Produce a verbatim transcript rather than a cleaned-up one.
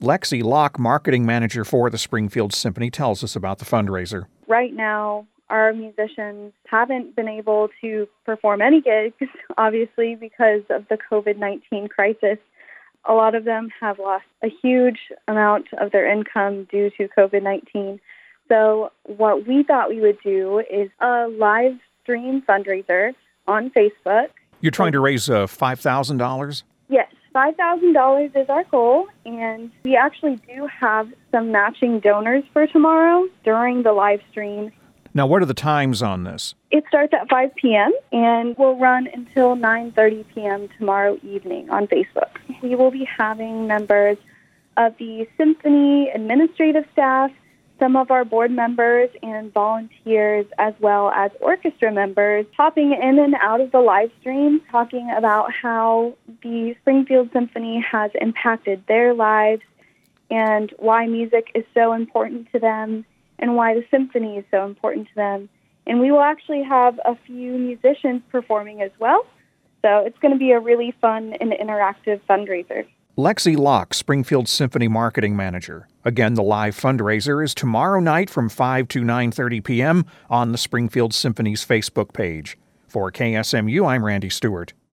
Lexi Locke, marketing manager for the Springfield Symphony, tells us about the fundraiser. Right now, our musicians haven't been able to perform any gigs, obviously, because of the covid nineteen crisis. A lot of them have lost a huge amount of their income due to covid nineteen. So what we thought we would do is a live stream fundraiser on Facebook. You're trying to raise uh, five thousand dollars? Yes, five thousand dollars is our goal, and we actually do have some matching donors for tomorrow during the live stream. Now, what are the times on this? It starts at five p.m. and will run until nine thirty p.m. tomorrow evening on Facebook. We will be having members of the symphony administrative staff, some of our board members and volunteers, as well as orchestra members, popping in and out of the live stream, talking about how the Springfield Symphony has impacted their lives and why music is so important to them and why the symphony is so important to them. And we will actually have a few musicians performing as well. So it's going to be a really fun and interactive fundraiser. Lexi Locke, Springfield Symphony marketing manager. Again, the live fundraiser is tomorrow night from five to nine thirty p.m. on the Springfield Symphony's Facebook page. For K S M U, I'm Randy Stewart.